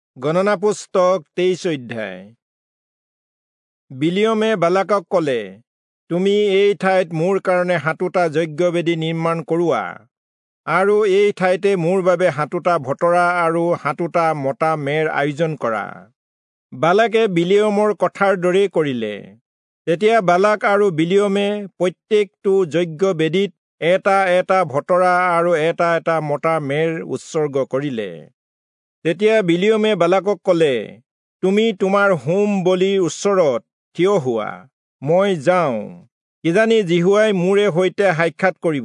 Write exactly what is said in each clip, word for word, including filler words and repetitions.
গণনা পুস্তক তেইছ অধ্যায়। বিলিয়মে বালাকক ক'লে, তুমি এই ঠাইত মোৰ কাৰণে সাতোটা যজ্ঞবেদী নিৰ্মাণ কৰোৱা, আৰু এই ঠাইতে মোৰ বাবে সাতোটা ভতৰা আৰু সাতোটা মতা মেৰ আয়োজন কৰা। বালাকে বিলিয়মৰ কথাৰ দৰেই কৰিলে। তেতিয়া বালাক আৰু বিলিয়মে প্ৰত্যেকটো যজ্ঞবেদীত এটা এটা ভতৰা আৰু এটা এটা মতা মেৰ উৎসৰ্গ কৰিলে। তেতিয়া বিলিয়মে বালাকক ক'লে, তুমি তোমাৰ হোম বলিৰ ওচৰত থিয় হোৱা, মই যাওঁ, কিজানি জিহুৱাই মোৰে সৈতে সাক্ষাৎ কৰিব।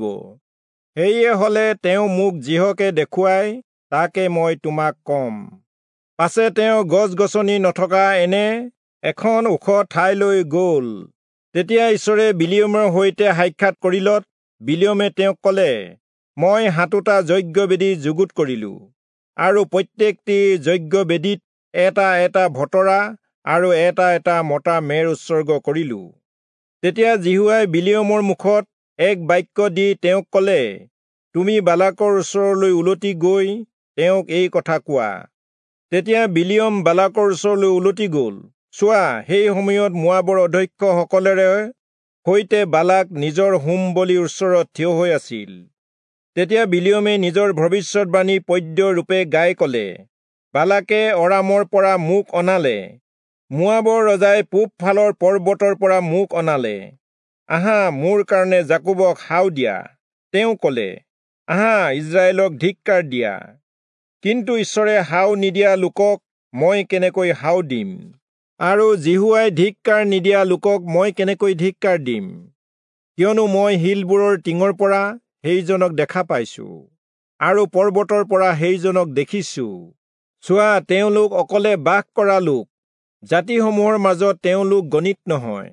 সেয়ে হ'লে তেওঁ মোক যিহকে দেখুৱাই তাকে মই তোমাক কম। পাছে তেওঁ গছ-গছনি নথকা এনে এখন ওখ ঠাইলৈ গ'ল। তেতিয়া ঈশ্বৰে বিলিয়মৰ সৈতে সাক্ষাৎ কৰিলত বিলিয়মে তেওঁক ক'লে, মই সাতোটা যজ্ঞবেদী যুগুত কৰিলোঁ, আৰু প্ৰত্যেকটি যজ্ঞবেদীত এটা এটা ভতৰা আৰু এটা এটা মতা মেৰ উৎসৰ্গ কৰিলোঁ। তেতিয়া জিহুৱাই বিলিয়মৰ মুখত এক বাক্য দি তেওঁক ক'লে, তুমি বালাকৰ ওচৰলৈ উলটি গৈ তেওঁক এই কথা কোৱা। তেতিয়া বিলিয়ম বালাকৰ ওচৰলৈ উলটি গ'ল। চোৱা, সেই সময়ত মোৱাবৰ অধ্যক্ষসকলেৰে সৈতে বালাক নিজৰ হোম বলিৰ ওচৰত থিয় হৈ আছিল। তেতিয়া বিলিয়মে নিজৰ ভৱিষ্যৎবাণী পদ্য ৰূপে গাই ক'লে, বালাকে অৰামৰ পৰা মোক অনালে, মোৱাবৰ ৰজাই পূব ফালৰ পৰ্বতৰ পৰা মোক অনালে। আহা, মোৰ কাৰণে জাকোবক সাও দিয়া। তেওঁ ক'লে, আহা, ইজৰাইলক ধিক্কাৰ দিয়া। কিন্তু ঈশ্বৰে সাও নিদিয়া লোকক মই কেনেকৈ সাও দিম, আৰু জিহুৱাই ধিক্কাৰ নিদিয়া লোকক মই কেনেকৈ ধিক্কাৰ দিম? কিয়নো মই শিলবোৰৰ টিঙৰ পৰা সেইজনক দেখা পাইছো, আৰু পৰ্বতৰ পৰা সেইজনক দেখিছো। চোৱা, তেওঁলোক অকলে বাস কৰা লোক, জাতিসমূহৰ মাজত তেওঁলোক গণিত নহয়।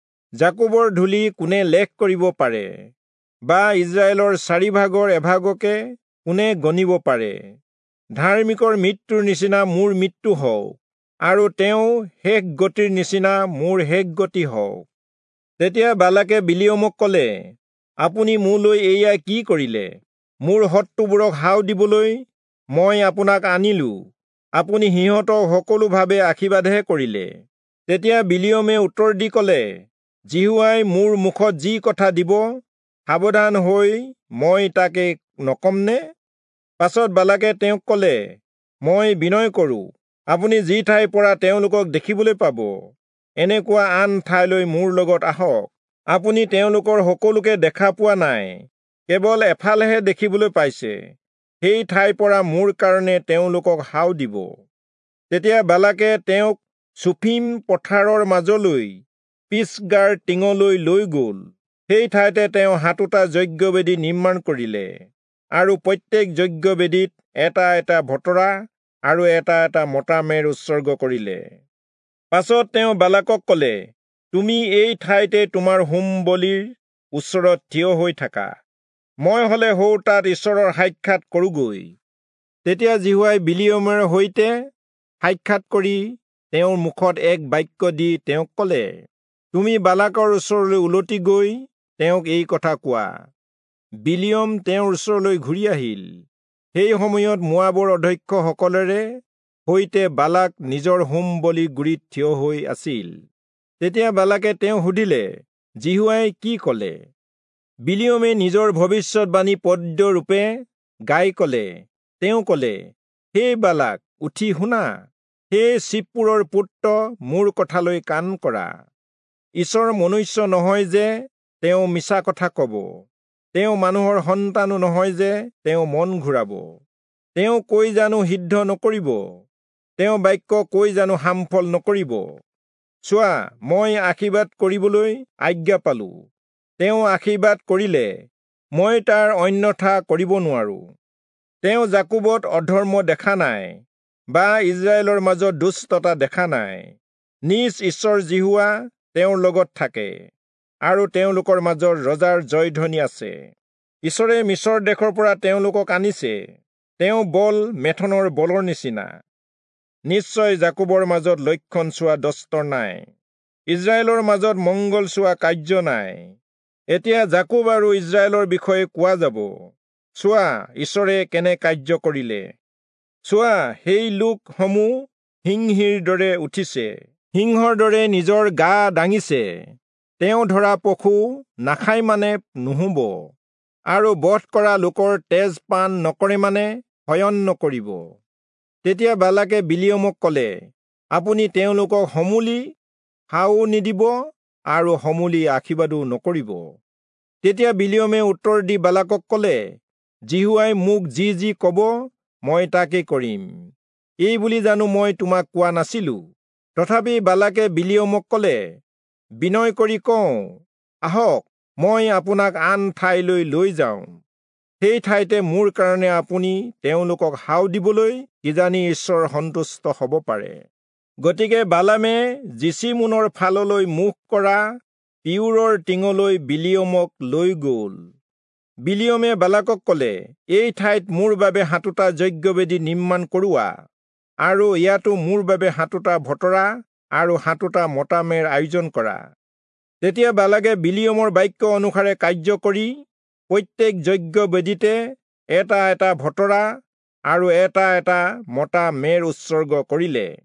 জাকোবৰ ধূলি কোনে লেখ কৰিব পাৰে, বা ইজৰাইলৰ চাৰিভাগৰ এভাগকে কোনে গণিব পাৰে? ধাৰ্মিকৰ মৃত্যুৰ নিচিনা মোৰ মৃত্যু হওক, আৰু তেওঁ শেষ গতিৰ নিচিনা মোৰ শেষ গতি হওক। তেতিয়া বালাকে বিলিয়মক ক'লে, আপুনি মোলৈ এয়া কি কৰিলে? মোৰ শত্ৰুবোৰক সাও দিবলৈ মই আপোনাক আনিলো, আপুনি সিহঁতক সকলোভাৱে আশীৰ্বাদহে কৰিলে। তেতিয়া বিলিয়মে উত্তৰ দি ক'লে, জিহুৱাই মোৰ মুখত যি কথা দিব, সাৱধান হৈ মই তাকে নকমনে? পাছত বালাকে তেওঁক ক'লে, মই বিনয় কৰোঁ, আপুনি যি ঠাইৰ পৰা তেওঁলোকক দেখিবলৈ পাব, এনেকুৱা আন ঠাইলৈ মোৰ লগত আহক। আপুনি তেওঁলোকৰ সকলোকে দেখা পোৱা নাই, কেৱল এফালেহে দেখিবলৈ পাইছে। সেই ঠাইৰ পৰা মোৰ কাৰণে তেওঁলোকক সাও দিব। তেতিয়া বালাকে তেওঁক চুফিম পথাৰৰ মাজলৈ পিছগাৰ টিঙলৈ লৈ গ'ল। সেই ঠাইতে তেওঁ সাতোটা যজ্ঞবেদী নিৰ্মাণ কৰিলে, আৰু প্ৰত্যেক যজ্ঞবেদীত এটা এটা ভতৰা আৰু এটা এটা মতা মেৰ উৎসৰ্গ কৰিলে। পাছত তেওঁ বালাকক ক'লে, তুমি এই ঠাইতে তোমাৰ হোম বলিৰ ওচৰত থিয় হৈ থাকা, মই হ'লে সৌ তাত ঈশ্বৰৰ সাক্ষাৎ কৰোগৈ। তেতিয়া জিহুৱাই বিলিয়মৰ সৈতে সাক্ষাৎ কৰি তেওঁৰ মুখত এক বাক্য দি তেওঁক ক'লে, তুমি বালাকৰ ওচৰলৈ উলটি গৈ তেওঁক এই কথা কোৱা। বিলিয়ম তেওঁৰ ওচৰলৈ ঘূৰি আহিল। সেই সময়ত মোৱাবৰ অধ্যক্ষসকলেৰে সৈতে বালাক নিজৰ হোম বলিৰ গুৰিত থিয় হৈ আছিল। তেতিয়া বালাকে তেওঁ সুধিলে, জিহুৱাই কি ক'লে? বিলিয়মে নিজৰ ভৱিষ্যৎবাণী পদ্য ৰূপে গাই ক'লে, তেওঁ ক'লে, হে বালাক, উঠি শুনা, হে চিপ্পোৰৰ পুত্ৰ, মোৰ কথালৈ কাণ কৰা। ঈশ্বৰ মনুষ্য নহয় যে তেওঁ মিছা কথা ক'ব, তেওঁ মানুহৰ সন্তানো নহয় যে তেওঁ মন ঘূৰাব। তেওঁ কৈ জানো সিদ্ধ নকৰিব, তেওঁ বাক্য কৈ জানো সামফল নকৰিব? চোৱা, মই আশীৰ্বাদ কৰিবলৈ আজ্ঞা পালো, তেওঁ আশীৰ্বাদ কৰিলে মই তাৰ অন্যথা কৰিব নোৱাৰো। তেওঁ জাকোবত অধৰ্ম দেখা নাই, বা ইজৰাইলৰ মাজত দুষ্টতা দেখা নাই। নিজ ঈশ্বৰ জিহুৱা তেওঁৰ লগত থাকে, আৰু তেওঁলোকৰ মাজত ৰজাৰ জয়ধ্বনি আছে। ঈশ্বৰে মিছৰ দেশৰ পৰা তেওঁলোকক আনিছে, তেওঁ বল মেথনৰ বলৰ নিচিনা। নিশ্চয় জাকোবৰ মাজত লক্ষণ চোৱা দস্তৰ নাই, ইজৰাইলৰ মাজত মংগল চোৱা কাৰ্য নাই। এতিয়া জাকোব আৰু ইজৰাইলৰ বিষয়ে কোৱা যাব, চোৱা, ঈশ্বৰে কেনে কাৰ্য কৰিলে। চোৱা, সেই লোকসমূহ সিংহীৰ দৰে উঠিছে, সিংহৰ দৰে নিজৰ গা দাঙিছে। তেওঁ ধৰা পশু নাখায় মানে নুশুব, আৰু বধ কৰা লোকৰ তেজ পান নকৰে মানে শয়ন নকৰিব। তেতিয়া বালাকে বিলিয়মক ক'লে, আপুনি তেওঁলোকক সমূলি সাও নিদিব আৰু সমূলি আশীৰ্বাদো নকৰিব। তেতিয়া বিলিয়মে উত্তৰ দি বালাকক ক'লে, জিহুৱাই মোক যি যি ক'ব মই তাকেই কৰিম। এই বুলি জানো মই তোমাক কোৱা নাছিলো? তথাপি বালাকে বিলিয়মক ক'লে, বিনয় কৰি কওঁ, আহক, মই আপোনাক আন ঠাইলৈ লৈ যাওঁ। সেই ঠাইতে মোৰ কাৰণে আপুনি তেওঁলোকক সাও দিবলৈ কিজানি ঈশ্বৰ সন্তুষ্ট হ'ব পাৰে। গতিকে বালামে জিচিমোনৰ ফাললৈ মুখ কৰা পিউৰৰ টিঙলৈ বিলিয়মক লৈ গ'ল। বিলিয়মে বালাকক ক'লে, এই ঠাইত মোৰ বাবে সাতোটা যজ্ঞবেদী নিৰ্মাণ কৰোৱা, আৰু ইয়াতো মোৰ বাবে সাতোটা ভতৰা আৰু সাতোটা মতা মেৰ আয়োজন কৰা। তেতিয়া বালাকে বিলিয়মৰ বাক্য অনুসাৰে কাৰ্য কৰি প্ৰত্যেক যজ্ঞবেদীতে এটা এটা ভতৰা আৰু এটা এটা মতা মেৰ উৎসৰ্গ কৰিলে।